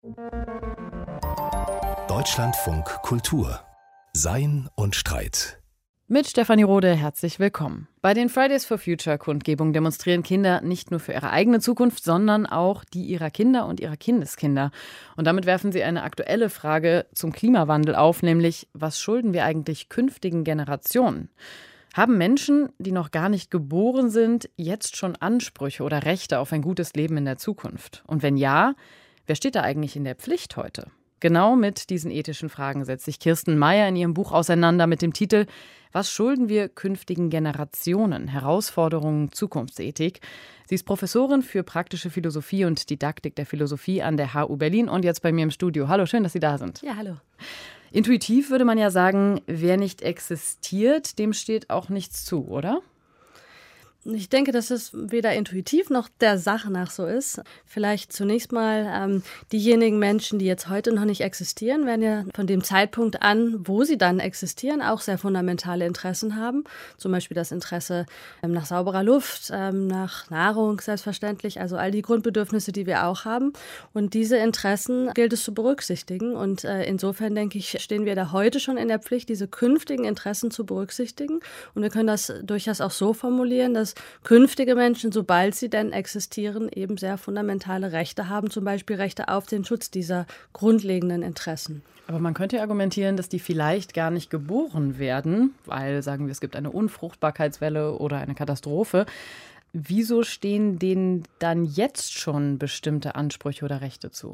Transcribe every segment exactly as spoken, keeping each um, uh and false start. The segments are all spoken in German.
Deutschlandfunk Kultur. Sein und Streit. Mit Stefanie Rode herzlich willkommen. Bei den Fridays for Future Kundgebungen demonstrieren Kinder nicht nur für ihre eigene Zukunft, sondern auch die ihrer Kinder und ihrer Kindeskinder. Und damit werfen sie eine aktuelle Frage zum Klimawandel auf, nämlich: Was schulden wir eigentlich künftigen Generationen? Haben Menschen, die noch gar nicht geboren sind, jetzt schon Ansprüche oder Rechte auf ein gutes Leben in der Zukunft? Und wenn ja, wer steht da eigentlich in der Pflicht heute? Genau mit diesen ethischen Fragen setzt sich Kirsten Meyer in ihrem Buch auseinander mit dem Titel „Was schulden wir künftigen Generationen? Herausforderungen Zukunftsethik". Sie ist Professorin für praktische Philosophie und Didaktik der Philosophie an der H U Berlin und jetzt bei mir im Studio. Hallo, schön, dass Sie da sind. Ja, hallo. Intuitiv würde man ja sagen, wer nicht existiert, dem steht auch nichts zu, oder? Ich denke, dass es weder intuitiv noch der Sache nach so ist. Vielleicht zunächst mal ähm, diejenigen Menschen, die jetzt heute noch nicht existieren, werden ja von dem Zeitpunkt an, wo sie dann existieren, auch sehr fundamentale Interessen haben. Zum Beispiel das Interesse ähm, nach sauberer Luft, ähm, nach Nahrung selbstverständlich, also all die Grundbedürfnisse, die wir auch haben. Und diese Interessen gilt es zu berücksichtigen. Und äh, insofern, denke ich, stehen wir da heute schon in der Pflicht, diese künftigen Interessen zu berücksichtigen. Und wir können das durchaus auch so formulieren, dass künftige Menschen, sobald sie denn existieren, eben sehr fundamentale Rechte haben, zum Beispiel Rechte auf den Schutz dieser grundlegenden Interessen. Aber man könnte ja argumentieren, dass die vielleicht gar nicht geboren werden, weil, sagen wir, es gibt eine Unfruchtbarkeitswelle oder eine Katastrophe. Wieso stehen denen dann jetzt schon bestimmte Ansprüche oder Rechte zu?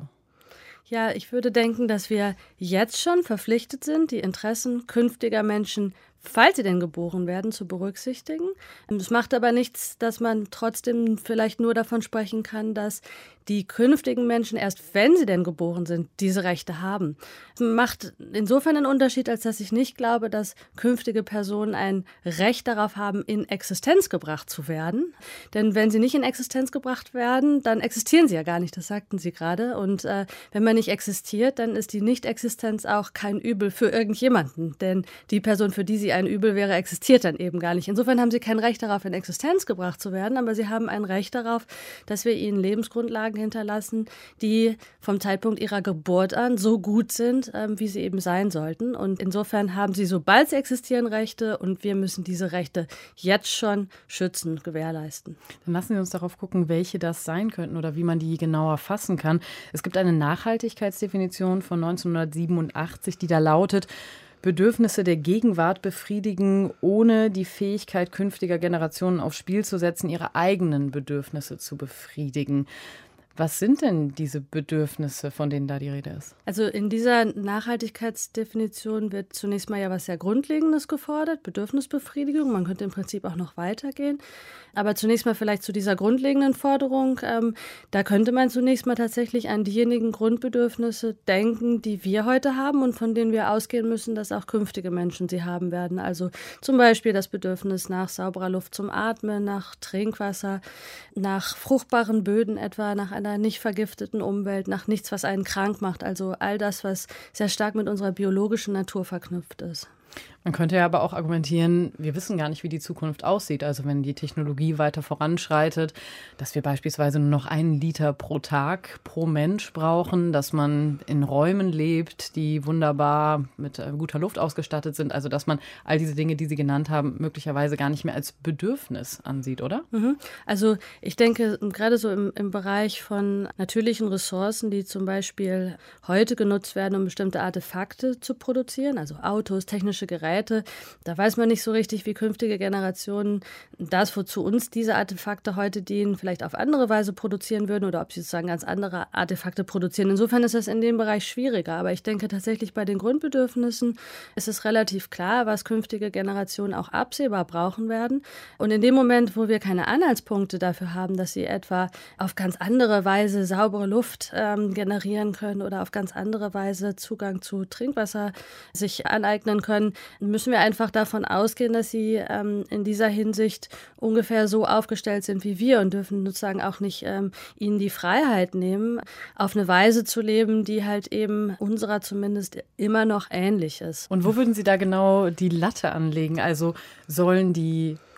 Ja, ich würde denken, dass wir jetzt schon verpflichtet sind, die Interessen künftiger Menschen, falls sie denn geboren werden, zu berücksichtigen. Es macht aber nichts, dass man trotzdem vielleicht nur davon sprechen kann, dass die künftigen Menschen, erst wenn sie denn geboren sind, diese Rechte haben. Es macht insofern einen Unterschied, als dass ich nicht glaube, dass künftige Personen ein Recht darauf haben, in Existenz gebracht zu werden. Denn wenn sie nicht in Existenz gebracht werden, dann existieren sie ja gar nicht, das sagten Sie gerade. Und äh, wenn man nicht existiert, dann ist die Nicht-Existenz auch kein Übel für irgendjemanden. Denn die Person, für die sie ein Übel wäre, existiert dann eben gar nicht. Insofern haben sie kein Recht darauf, in Existenz gebracht zu werden, aber sie haben ein Recht darauf, dass wir ihnen Lebensgrundlagen hinterlassen, die vom Zeitpunkt ihrer Geburt an so gut sind, ähm, wie sie eben sein sollten. Und insofern haben sie, sobald sie existieren, Rechte und wir müssen diese Rechte jetzt schon schützen, gewährleisten. Dann lassen Sie uns darauf gucken, welche das sein könnten oder wie man die genauer fassen kann. Es gibt eine Nachhaltigkeitsdefinition von neunzehnhundertsiebenundachtzig, die da lautet: Bedürfnisse der Gegenwart befriedigen, ohne die Fähigkeit künftiger Generationen aufs Spiel zu setzen, ihre eigenen Bedürfnisse zu befriedigen. Was sind denn diese Bedürfnisse, von denen da die Rede ist? Also in dieser Nachhaltigkeitsdefinition wird zunächst mal ja was sehr Grundlegendes gefordert, Bedürfnisbefriedigung. Man könnte im Prinzip auch noch weitergehen. Aber zunächst mal vielleicht zu dieser grundlegenden Forderung. Ähm, da könnte man zunächst mal tatsächlich an diejenigen Grundbedürfnisse denken, die wir heute haben und von denen wir ausgehen müssen, dass auch künftige Menschen sie haben werden. Also zum Beispiel das Bedürfnis nach sauberer Luft zum Atmen, nach Trinkwasser, nach fruchtbaren Böden etwa, nach einer nicht vergifteten Umwelt, nach nichts, was einen krank macht. Also all das, was sehr stark mit unserer biologischen Natur verknüpft ist. Man könnte ja aber auch argumentieren, wir wissen gar nicht, wie die Zukunft aussieht. Also wenn die Technologie weiter voranschreitet, dass wir beispielsweise nur noch einen Liter pro Tag pro Mensch brauchen, dass man in Räumen lebt, die wunderbar mit guter Luft ausgestattet sind. Also dass man all diese Dinge, die Sie genannt haben, möglicherweise gar nicht mehr als Bedürfnis ansieht, oder? Mhm. Also ich denke, gerade so im, im Bereich von natürlichen Ressourcen, die zum Beispiel heute genutzt werden, um bestimmte Artefakte zu produzieren, also Autos, technische Geräte, da weiß man nicht so richtig, wie künftige Generationen das, wozu uns diese Artefakte heute dienen, vielleicht auf andere Weise produzieren würden oder ob sie sozusagen ganz andere Artefakte produzieren. Insofern ist das in dem Bereich schwieriger. Aber ich denke tatsächlich, bei den Grundbedürfnissen ist es relativ klar, was künftige Generationen auch absehbar brauchen werden. Und in dem Moment, wo wir keine Anhaltspunkte dafür haben, dass sie etwa auf ganz andere Weise saubere Luft ähm, generieren können oder auf ganz andere Weise Zugang zu Trinkwasser sich aneignen können, müssen wir einfach davon ausgehen, dass sie ähm, in dieser Hinsicht ungefähr so aufgestellt sind wie wir und dürfen sozusagen auch nicht ähm, ihnen die Freiheit nehmen, auf eine Weise zu leben, die halt eben unserer zumindest immer noch ähnlich ist. Und wo würden Sie da genau die Latte anlegen? Also sollen die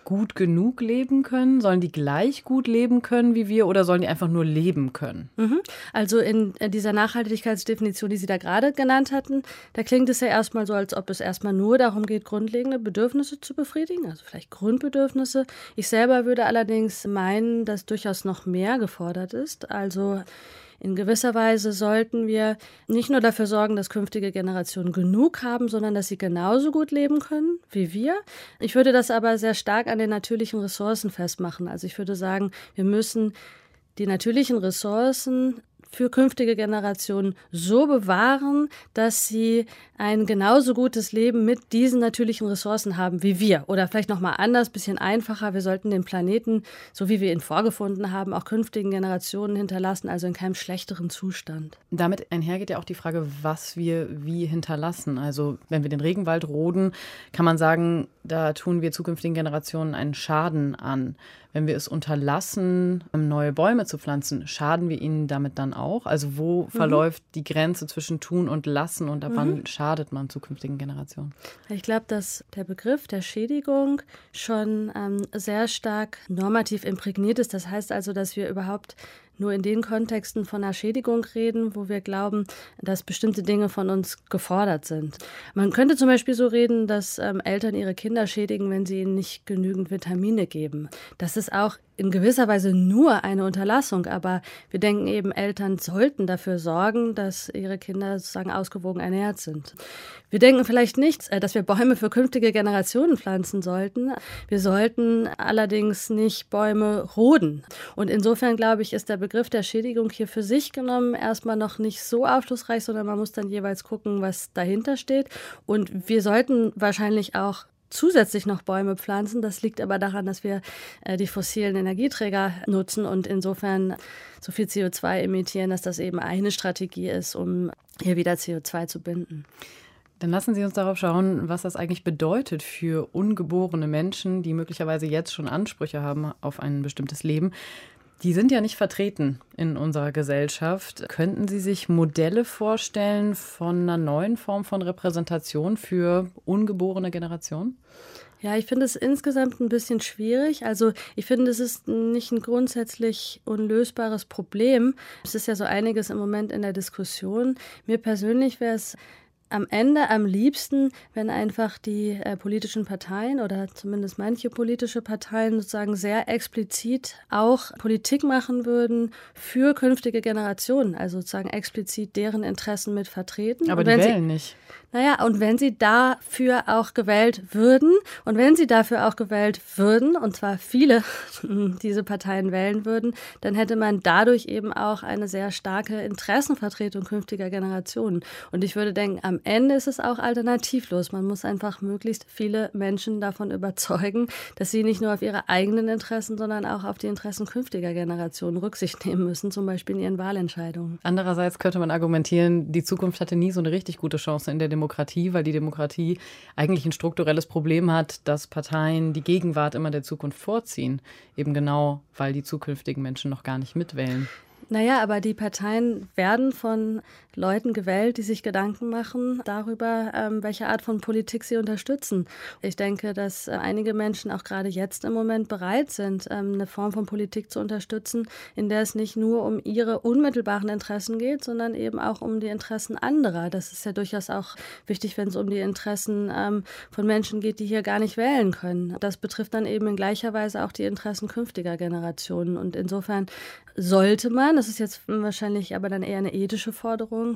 gut genug leben können? Sollen die gleich gut leben können wie wir oder sollen die einfach nur leben können? Mhm. Also in dieser Nachhaltigkeitsdefinition, die Sie da gerade genannt hatten, da klingt es ja erstmal so, als ob es erstmal nur darum geht, grundlegende Bedürfnisse zu befriedigen, also vielleicht Grundbedürfnisse. Ich selber würde allerdings meinen, dass durchaus noch mehr gefordert ist. Also in gewisser Weise sollten wir nicht nur dafür sorgen, dass künftige Generationen genug haben, sondern dass sie genauso gut leben können wie wir. Ich würde das aber sehr stark an den natürlichen Ressourcen festmachen. Also ich würde sagen, wir müssen die natürlichen Ressourcen für künftige Generationen so bewahren, dass sie ein genauso gutes Leben mit diesen natürlichen Ressourcen haben wie wir. Oder vielleicht noch mal anders, bisschen einfacher. Wir sollten den Planeten, so wie wir ihn vorgefunden haben, auch künftigen Generationen hinterlassen, also in keinem schlechteren Zustand. Damit einhergeht ja auch die Frage, was wir wie hinterlassen. Also wenn wir den Regenwald roden, kann man sagen, da tun wir zukünftigen Generationen einen Schaden an. Wenn wir es unterlassen, neue Bäume zu pflanzen, schaden wir ihnen damit dann auch? Also wo mhm. verläuft die Grenze zwischen tun und lassen und ab mhm. wann schadet man zukünftigen Generationen? Ich glaube, dass der Begriff der Schädigung schon ähm, sehr stark normativ imprägniert ist. Das heißt also, dass wir überhaupt nur in den Kontexten von einer Schädigung reden, wo wir glauben, dass bestimmte Dinge von uns gefordert sind. Man könnte zum Beispiel so reden, dass ähm, Eltern ihre Kinder schädigen, wenn sie ihnen nicht genügend Vitamine geben. Das ist auch in gewisser Weise nur eine Unterlassung, aber wir denken eben, Eltern sollten dafür sorgen, dass ihre Kinder sozusagen ausgewogen ernährt sind. Wir denken vielleicht nicht, dass wir Bäume für künftige Generationen pflanzen sollten. Wir sollten allerdings nicht Bäume roden. Und insofern, glaube ich, ist der Begriff der Schädigung hier für sich genommen erstmal noch nicht so aufschlussreich, sondern man muss dann jeweils gucken, was dahinter steht. Und wir sollten wahrscheinlich auch zusätzlich noch Bäume pflanzen. Das liegt aber daran, dass wir äh, die fossilen Energieträger nutzen und insofern so viel C O zwei emittieren, dass das eben eine Strategie ist, um hier wieder C O zwei zu binden. Dann lassen Sie uns darauf schauen, was das eigentlich bedeutet für ungeborene Menschen, die möglicherweise jetzt schon Ansprüche haben auf ein bestimmtes Leben. Die sind ja nicht vertreten in unserer Gesellschaft. Könnten Sie sich Modelle vorstellen von einer neuen Form von Repräsentation für ungeborene Generationen? Ja, ich finde es insgesamt ein bisschen schwierig. Also ich finde, es ist nicht ein grundsätzlich unlösbares Problem. Es ist ja so einiges im Moment in der Diskussion. Mir persönlich wäre es am Ende am liebsten, wenn einfach die äh, politischen Parteien oder zumindest manche politische Parteien sozusagen sehr explizit auch Politik machen würden für künftige Generationen, also sozusagen explizit deren Interessen mit vertreten. Aber die wählen sie, nicht. Naja, und wenn sie dafür auch gewählt würden und wenn sie dafür auch gewählt würden, und zwar viele diese Parteien wählen würden, dann hätte man dadurch eben auch eine sehr starke Interessenvertretung künftiger Generationen. Und ich würde denken, am Ende ist es auch alternativlos. Man muss einfach möglichst viele Menschen davon überzeugen, dass sie nicht nur auf ihre eigenen Interessen, sondern auch auf die Interessen künftiger Generationen Rücksicht nehmen müssen, zum Beispiel in ihren Wahlentscheidungen. Andererseits könnte man argumentieren, die Zukunft hatte nie so eine richtig gute Chance in der Demokratie, weil die Demokratie eigentlich ein strukturelles Problem hat, dass Parteien die Gegenwart immer der Zukunft vorziehen. Eben genau, weil die zukünftigen Menschen noch gar nicht mitwählen. Naja, aber die Parteien werden von Leuten gewählt, die sich Gedanken machen darüber, ähm, welche Art von Politik sie unterstützen. Ich denke, dass äh, einige Menschen auch gerade jetzt im Moment bereit sind, ähm, eine Form von Politik zu unterstützen, in der es nicht nur um ihre unmittelbaren Interessen geht, sondern eben auch um die Interessen anderer. Das ist ja durchaus auch wichtig, wenn es um die Interessen ähm, von Menschen geht, die hier gar nicht wählen können. Das betrifft dann eben in gleicher Weise auch die Interessen künftiger Generationen. Und insofern sollte man, das ist jetzt wahrscheinlich aber dann eher eine ethische Forderung,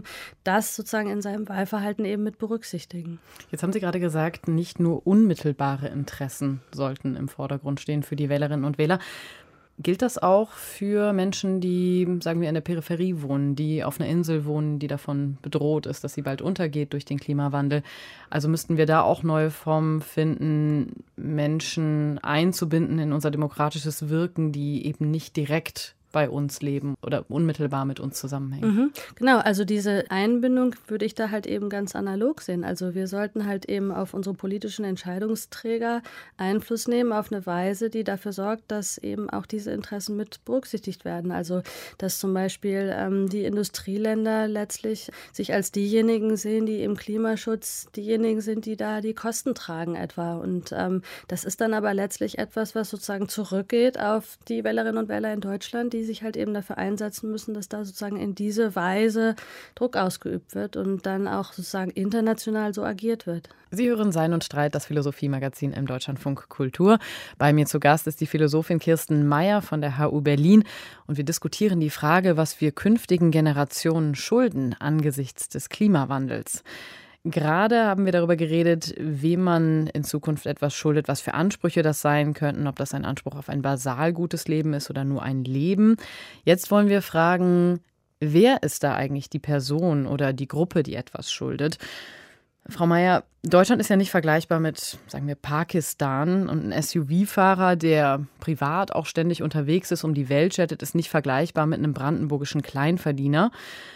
das sozusagen in seinem Wahlverhalten eben mit berücksichtigen. Jetzt haben Sie gerade gesagt, nicht nur unmittelbare Interessen sollten im Vordergrund stehen für die Wählerinnen und Wähler. Gilt das auch für Menschen, die, sagen wir, in der Peripherie wohnen, die auf einer Insel wohnen, die davon bedroht ist, dass sie bald untergeht durch den Klimawandel? Also müssten wir da auch neue Formen finden, Menschen einzubinden in unser demokratisches Wirken, die eben nicht direkt bei uns leben oder unmittelbar mit uns zusammenhängen. Mhm, genau, also diese Einbindung würde ich da halt eben ganz analog sehen. Also wir sollten halt eben auf unsere politischen Entscheidungsträger Einfluss nehmen auf eine Weise, die dafür sorgt, dass eben auch diese Interessen mit berücksichtigt werden. Also dass zum Beispiel ähm, die Industrieländer letztlich sich als diejenigen sehen, die im Klimaschutz diejenigen sind, die da die Kosten tragen etwa. Und ähm, das ist dann aber letztlich etwas, was sozusagen zurückgeht auf die Wählerinnen und Wähler in Deutschland, die sich halt eben dafür einsetzen müssen, dass da sozusagen in diese Weise Druck ausgeübt wird und dann auch sozusagen international so agiert wird. Sie hören Sein und Streit, das Philosophie-Magazin im Deutschlandfunk Kultur. Bei mir zu Gast ist die Philosophin Kirsten Meyer von der H U Berlin und wir diskutieren die Frage, was wir künftigen Generationen schulden angesichts des Klimawandels. Gerade haben wir darüber geredet, wem man in Zukunft etwas schuldet, was für Ansprüche das sein könnten, ob das ein Anspruch auf ein basal gutes Leben ist oder nur ein Leben. Jetzt wollen wir fragen, wer ist da eigentlich die Person oder die Gruppe, die etwas schuldet? Frau Meyer, Deutschland ist ja nicht vergleichbar mit, sagen wir, Pakistan, und ein S U V-Fahrer, der privat auch ständig unterwegs ist, um die Welt jettet, ist nicht vergleichbar mit einem brandenburgischen Kleinverdiener.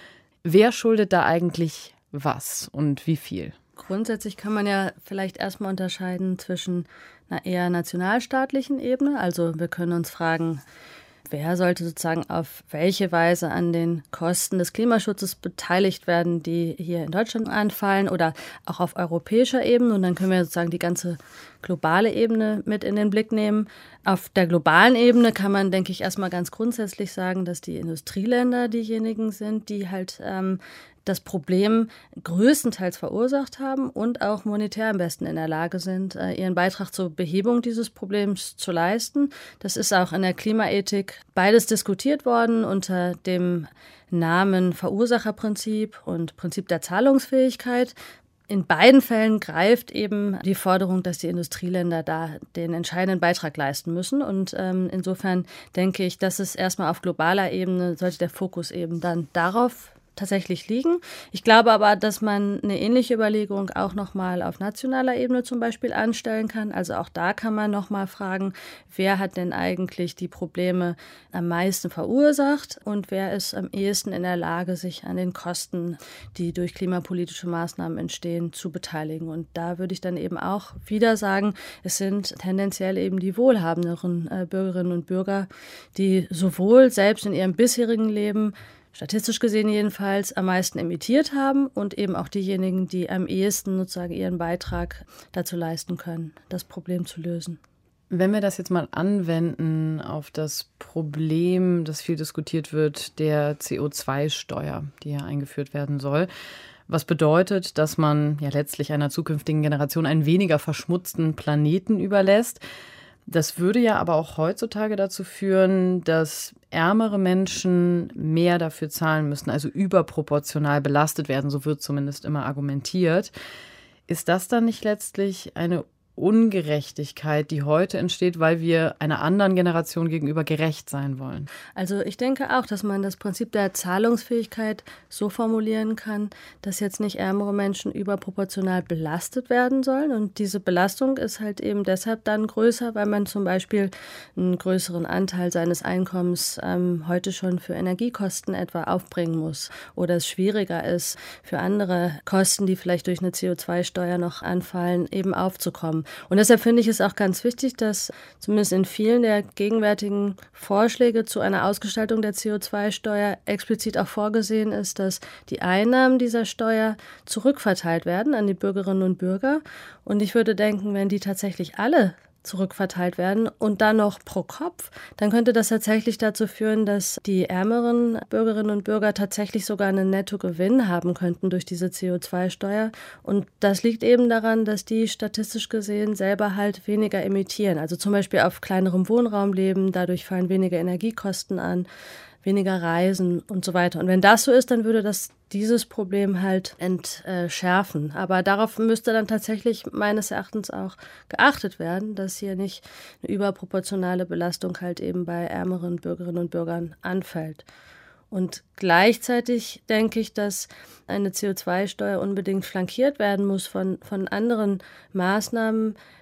Wer schuldet da eigentlich was und wie viel? Grundsätzlich kann man ja vielleicht erstmal unterscheiden zwischen einer eher nationalstaatlichen Ebene. Also wir können uns fragen, wer sollte sozusagen auf welche Weise an den Kosten des Klimaschutzes beteiligt werden, die hier in Deutschland anfallen oder auch auf europäischer Ebene. Und dann können wir sozusagen die ganze globale Ebene mit in den Blick nehmen. Auf der globalen Ebene kann man, denke ich, erstmal ganz grundsätzlich sagen, dass die Industrieländer diejenigen sind, die halt ähm, das Problem größtenteils verursacht haben und auch monetär am besten in der Lage sind, ihren Beitrag zur Behebung dieses Problems zu leisten. Das ist auch in der Klimaethik beides diskutiert worden unter dem Namen Verursacherprinzip und Prinzip der Zahlungsfähigkeit. In beiden Fällen greift eben die Forderung, dass die Industrieländer da den entscheidenden Beitrag leisten müssen. Und ähm, insofern denke ich, dass es erstmal auf globaler Ebene sollte der Fokus eben dann darauf tatsächlich liegen. Ich glaube aber, dass man eine ähnliche Überlegung auch nochmal auf nationaler Ebene zum Beispiel anstellen kann. Also auch da kann man nochmal fragen, wer hat denn eigentlich die Probleme am meisten verursacht und wer ist am ehesten in der Lage, sich an den Kosten, die durch klimapolitische Maßnahmen entstehen, zu beteiligen. Und da würde ich dann eben auch wieder sagen, es sind tendenziell eben die wohlhabenderen äh, Bürgerinnen und Bürger, die sowohl selbst in ihrem bisherigen Leben statistisch gesehen jedenfalls am meisten emittiert haben und eben auch diejenigen, die am ehesten sozusagen ihren Beitrag dazu leisten können, das Problem zu lösen. Wenn wir das jetzt mal anwenden auf das Problem, das viel diskutiert wird, der C O zwei Steuer, die ja eingeführt werden soll, was bedeutet, dass man ja letztlich einer zukünftigen Generation einen weniger verschmutzten Planeten überlässt. Das würde ja aber auch heutzutage dazu führen, dass ärmere Menschen mehr dafür zahlen müssen, also überproportional belastet werden, so wird zumindest immer argumentiert. Ist das dann nicht letztlich eine Ungerechtigkeit, die heute entsteht, weil wir einer anderen Generation gegenüber gerecht sein wollen? Also ich denke auch, dass man das Prinzip der Zahlungsfähigkeit so formulieren kann, dass jetzt nicht ärmere Menschen überproportional belastet werden sollen. Und diese Belastung ist halt eben deshalb dann größer, weil man zum Beispiel einen größeren Anteil seines Einkommens ähm, heute schon für Energiekosten etwa aufbringen muss oder es schwieriger ist, für andere Kosten, die vielleicht durch eine C O zwei Steuer noch anfallen, eben aufzukommen. Und deshalb finde ich es auch ganz wichtig, dass zumindest in vielen der gegenwärtigen Vorschläge zu einer Ausgestaltung der C O zwei Steuer explizit auch vorgesehen ist, dass die Einnahmen dieser Steuer zurückverteilt werden an die Bürgerinnen und Bürger. Und ich würde denken, wenn die tatsächlich alle zurückverteilt werden und dann noch pro Kopf, dann könnte das tatsächlich dazu führen, dass die ärmeren Bürgerinnen und Bürger tatsächlich sogar einen Nettogewinn haben könnten durch diese C O zwei Steuer. Und das liegt eben daran, dass die statistisch gesehen selber halt weniger emittieren. Also zum Beispiel auf kleinerem Wohnraum leben, dadurch fallen weniger Energiekosten an, weniger Reisen und so weiter. Und wenn das so ist, dann würde das dieses Problem halt entschärfen. Aber darauf müsste dann tatsächlich meines Erachtens auch geachtet werden, dass hier nicht eine überproportionale Belastung halt eben bei ärmeren Bürgerinnen und Bürgern anfällt. Und gleichzeitig denke ich, dass eine C O zwei Steuer unbedingt flankiert werden muss von, von anderen Maßnahmen,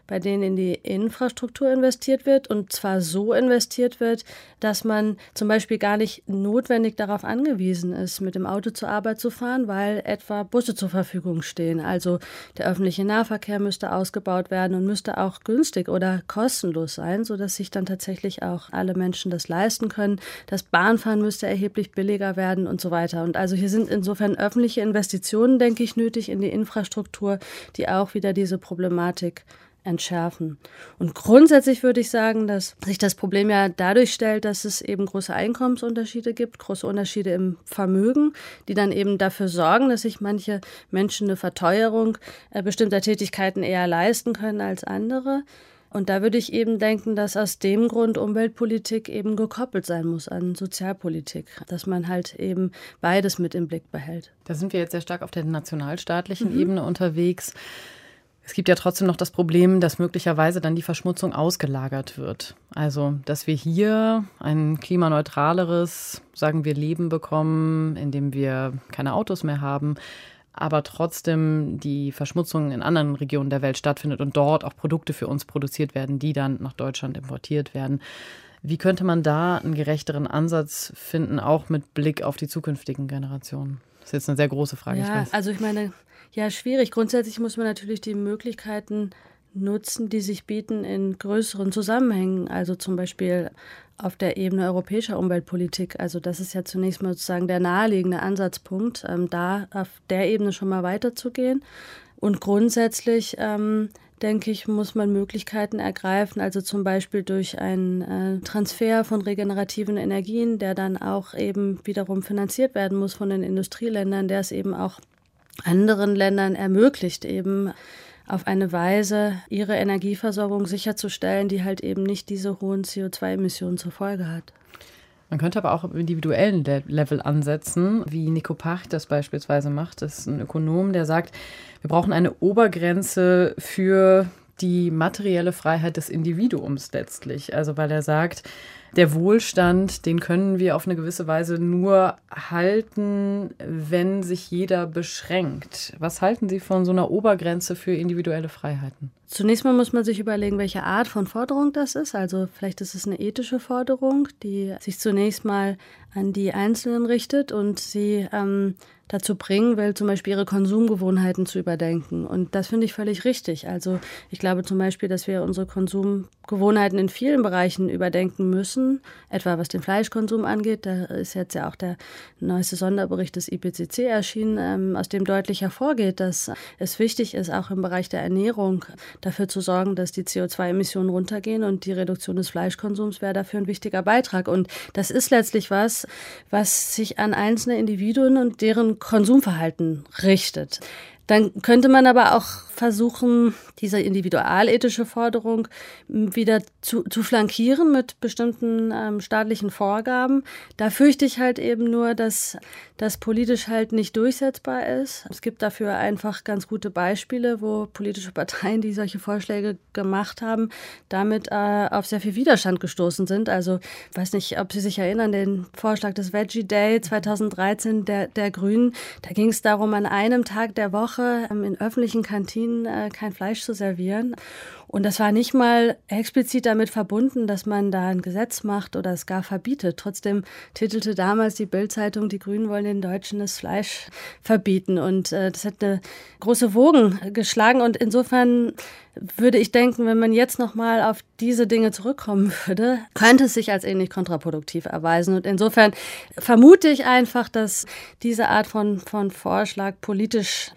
bei denen in die Infrastruktur investiert wird und zwar so investiert wird, dass man zum Beispiel gar nicht notwendig darauf angewiesen ist, mit dem Auto zur Arbeit zu fahren, weil etwa Busse zur Verfügung stehen. Also der öffentliche Nahverkehr müsste ausgebaut werden und müsste auch günstig oder kostenlos sein, sodass sich dann tatsächlich auch alle Menschen das leisten können. Das Bahnfahren müsste erheblich billiger werden und so weiter. Und also hier sind insofern öffentliche Investitionen, denke ich, nötig in die Infrastruktur, die auch wieder diese Problematik entschärfen. Und grundsätzlich würde ich sagen, dass sich das Problem ja dadurch stellt, dass es eben große Einkommensunterschiede gibt, große Unterschiede im Vermögen, die dann eben dafür sorgen, dass sich manche Menschen eine Verteuerung äh, bestimmter Tätigkeiten eher leisten können als andere. Und da würde ich eben denken, dass aus dem Grund Umweltpolitik eben gekoppelt sein muss an Sozialpolitik, dass man halt eben beides mit im Blick behält. Da sind wir jetzt sehr stark auf der nationalstaatlichen mhm. Ebene unterwegs. Es gibt ja trotzdem noch das Problem, dass möglicherweise dann die Verschmutzung ausgelagert wird. Also, dass wir hier ein klimaneutraleres, sagen wir, Leben bekommen, in dem wir keine Autos mehr haben, aber trotzdem die Verschmutzung in anderen Regionen der Welt stattfindet und dort auch Produkte für uns produziert werden, die dann nach Deutschland importiert werden. Wie könnte man da einen gerechteren Ansatz finden, auch mit Blick auf die zukünftigen Generationen? Das ist jetzt eine sehr große Frage. Ja, ich weiß. also ich meine, ja, schwierig. Grundsätzlich muss man natürlich die Möglichkeiten nutzen, die sich bieten in größeren Zusammenhängen, also zum Beispiel auf der Ebene europäischer Umweltpolitik. Also das ist ja zunächst mal sozusagen der naheliegende Ansatzpunkt, ähm, da auf der Ebene schon mal weiterzugehen. Und grundsätzlich, ähm, denke ich, muss man Möglichkeiten ergreifen, also zum Beispiel durch einen äh, Transfer von regenerativen Energien, der dann auch eben wiederum finanziert werden muss von den Industrieländern, der es eben auch anderen Ländern ermöglicht, eben auf eine Weise ihre Energieversorgung sicherzustellen, die halt eben nicht diese hohen C O zwei Emissionen zur Folge hat. Man könnte aber auch im individuellen Level ansetzen, wie Nico Pach das beispielsweise macht. Das ist ein Ökonom, der sagt, wir brauchen eine Obergrenze für die materielle Freiheit des Individuums letztlich. Also weil er sagt, der Wohlstand, den können wir auf eine gewisse Weise nur halten, wenn sich jeder beschränkt. Was halten Sie von so einer Obergrenze für individuelle Freiheiten? Zunächst mal muss man sich überlegen, welche Art von Forderung das ist. Also vielleicht ist es eine ethische Forderung, die sich zunächst mal an die Einzelnen richtet und sie ähm, dazu bringen will, zum Beispiel ihre Konsumgewohnheiten zu überdenken. Und das finde ich völlig richtig. Also ich glaube zum Beispiel, dass wir unsere Konsumgewohnheiten in vielen Bereichen überdenken müssen, etwa was den Fleischkonsum angeht. Da ist jetzt ja auch der neueste Sonderbericht des I P C C erschienen, ähm, aus dem deutlich hervorgeht, dass es wichtig ist, auch im Bereich der Ernährung dafür zu sorgen, dass die C O zwei Emissionen runtergehen, und die Reduktion des Fleischkonsums wäre dafür ein wichtiger Beitrag. Und das ist letztlich was, was sich an einzelne Individuen und deren Konsumverhalten richtet. Dann könnte man aber auch versuchen, diese individualethische Forderung wieder zu, zu flankieren mit bestimmten ähm, staatlichen Vorgaben. Da fürchte ich halt eben nur, dass das politisch halt nicht durchsetzbar ist. Es gibt dafür einfach ganz gute Beispiele, wo politische Parteien, die solche Vorschläge gemacht haben, damit äh, auf sehr viel Widerstand gestoßen sind. Also ich weiß nicht, ob Sie sich erinnern, den Vorschlag des Veggie Day zweitausenddreizehn der, der Grünen. Da ging es darum, an einem Tag der Woche ähm, in öffentlichen Kantinen äh, kein Fleisch zu servieren. Und das war nicht mal explizit damit verbunden, dass man da ein Gesetz macht oder es gar verbietet. Trotzdem titelte damals die Bild-Zeitung, die Grünen wollen den Deutschen das Fleisch verbieten. Und äh, das hat eine große Wogen geschlagen. Und insofern würde ich denken, wenn man jetzt nochmal auf diese Dinge zurückkommen würde, könnte es sich als ähnlich kontraproduktiv erweisen. Und insofern vermute ich einfach, dass diese Art von, von Vorschlag politisch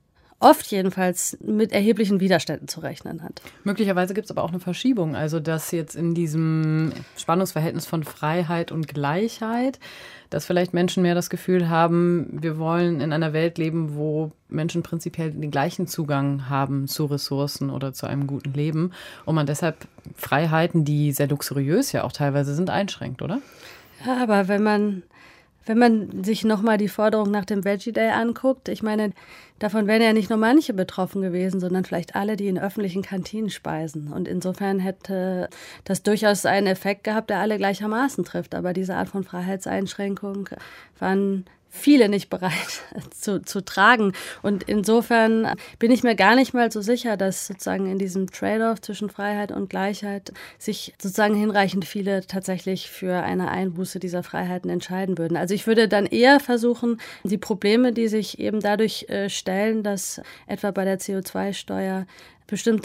oft jedenfalls mit erheblichen Widerständen zu rechnen hat. Möglicherweise gibt es aber auch eine Verschiebung, also dass jetzt in diesem Spannungsverhältnis von Freiheit und Gleichheit, dass vielleicht Menschen mehr das Gefühl haben, wir wollen in einer Welt leben, wo Menschen prinzipiell den gleichen Zugang haben zu Ressourcen oder zu einem guten Leben und man deshalb Freiheiten, die sehr luxuriös ja auch teilweise sind, einschränkt, oder? Ja, aber wenn man Wenn man sich nochmal die Forderung nach dem Veggie Day anguckt, ich meine, davon wären ja nicht nur manche betroffen gewesen, sondern vielleicht alle, die in öffentlichen Kantinen speisen. Und insofern hätte das durchaus einen Effekt gehabt, der alle gleichermaßen trifft. Aber diese Art von Freiheitseinschränkung waren viele nicht bereit zu, zu tragen. Und insofern bin ich mir gar nicht mal so sicher, dass sozusagen in diesem Trade-off zwischen Freiheit und Gleichheit sich sozusagen hinreichend viele tatsächlich für eine Einbuße dieser Freiheiten entscheiden würden. Also ich würde dann eher versuchen, die Probleme, die sich eben dadurch äh, stellen, dass etwa bei der C O zwei Steuer bestimmte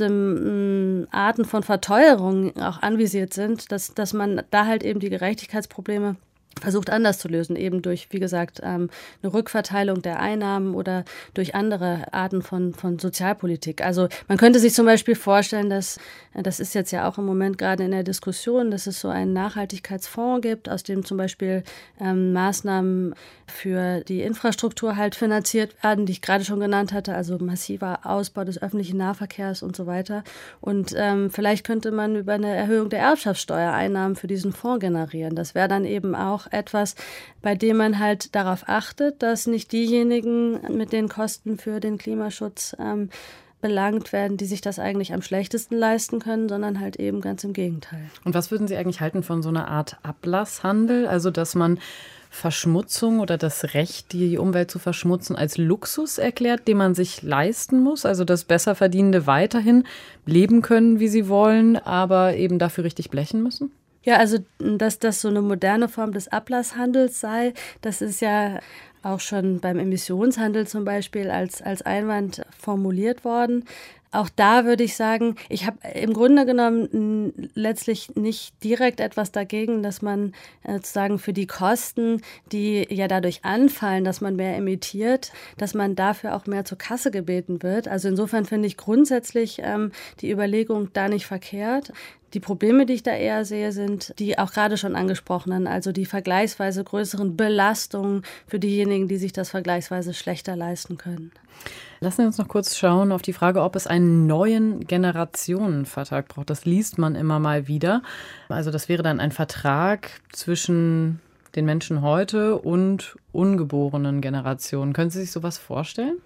m, Arten von Verteuerung auch anvisiert sind, dass, dass man da halt eben die Gerechtigkeitsprobleme versucht anders zu lösen, eben durch, wie gesagt, ähm, eine Rückverteilung der Einnahmen oder durch andere Arten von, von Sozialpolitik. Also man könnte sich zum Beispiel vorstellen, dass, das ist jetzt ja auch im Moment gerade in der Diskussion, dass es so einen Nachhaltigkeitsfonds gibt, aus dem zum Beispiel ähm, Maßnahmen für die Infrastruktur halt finanziert werden, die ich gerade schon genannt hatte, also massiver Ausbau des öffentlichen Nahverkehrs und so weiter. Und ähm, vielleicht könnte man über eine Erhöhung der Erbschaftssteuer Einnahmen für diesen Fonds generieren. Das wäre dann eben auch etwas, bei dem man halt darauf achtet, dass nicht diejenigen mit den Kosten für den Klimaschutz ähm, belangt werden, die sich das eigentlich am schlechtesten leisten können, sondern halt eben ganz im Gegenteil. Und was würden Sie eigentlich halten von so einer Art Ablasshandel? Also, dass man Verschmutzung oder das Recht, die Umwelt zu verschmutzen, als Luxus erklärt, den man sich leisten muss? Also, dass Besserverdienende weiterhin leben können, wie sie wollen, aber eben dafür richtig blechen müssen? Ja, also dass das so eine moderne Form des Ablasshandels sei, das ist ja auch schon beim Emissionshandel zum Beispiel als, als Einwand formuliert worden. Auch da würde ich sagen, ich habe im Grunde genommen letztlich nicht direkt etwas dagegen, dass man sozusagen für die Kosten, die ja dadurch anfallen, dass man mehr emittiert, dass man dafür auch mehr zur Kasse gebeten wird. Also insofern finde ich grundsätzlich ähm, die Überlegung da nicht verkehrt. Die Probleme, die ich da eher sehe, sind die auch gerade schon angesprochenen, also die vergleichsweise größeren Belastungen für diejenigen, die sich das vergleichsweise schlechter leisten können. Lassen wir uns noch kurz schauen auf die Frage, ob es einen neuen Generationenvertrag braucht. Das liest man immer mal wieder. Also das wäre dann ein Vertrag zwischen den Menschen heute und ungeborenen Generationen. Können Sie sich sowas vorstellen?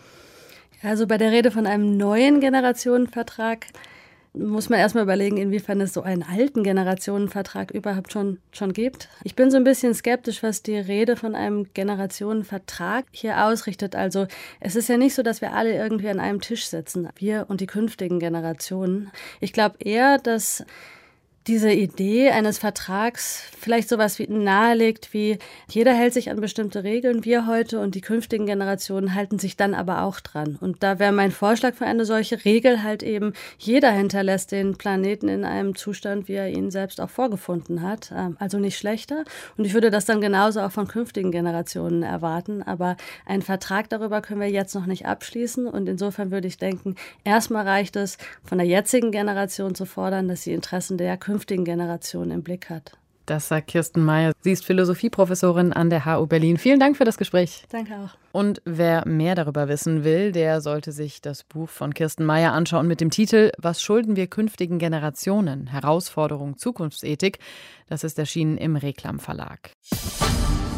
Also bei der Rede von einem neuen Generationenvertrag muss man erstmal überlegen, inwiefern es so einen alten Generationenvertrag überhaupt schon, schon gibt. Ich bin so ein bisschen skeptisch, was die Rede von einem Generationenvertrag hier ausrichtet. Also es ist ja nicht so, dass wir alle irgendwie an einem Tisch sitzen, wir und die künftigen Generationen. Ich glaube eher, dass diese Idee eines Vertrags vielleicht sowas wie nahelegt, wie jeder hält sich an bestimmte Regeln, wir heute und die künftigen Generationen halten sich dann aber auch dran. Und da wäre mein Vorschlag für eine solche Regel halt eben, jeder hinterlässt den Planeten in einem Zustand, wie er ihn selbst auch vorgefunden hat, also nicht schlechter. Und ich würde das dann genauso auch von künftigen Generationen erwarten, aber einen Vertrag darüber können wir jetzt noch nicht abschließen und insofern würde ich denken, erstmal reicht es, von der jetzigen Generation zu fordern, dass die Interessen der künftigen künftigen Generation im Blick hat. Das sagt Kirsten Meyer. Sie ist Philosophieprofessorin an der H U Berlin. Vielen Dank für das Gespräch. Danke auch. Und wer mehr darüber wissen will, der sollte sich das Buch von Kirsten Meyer anschauen mit dem Titel »Was schulden wir künftigen Generationen? Herausforderung Zukunftsethik«. Das ist erschienen im Reklam Verlag.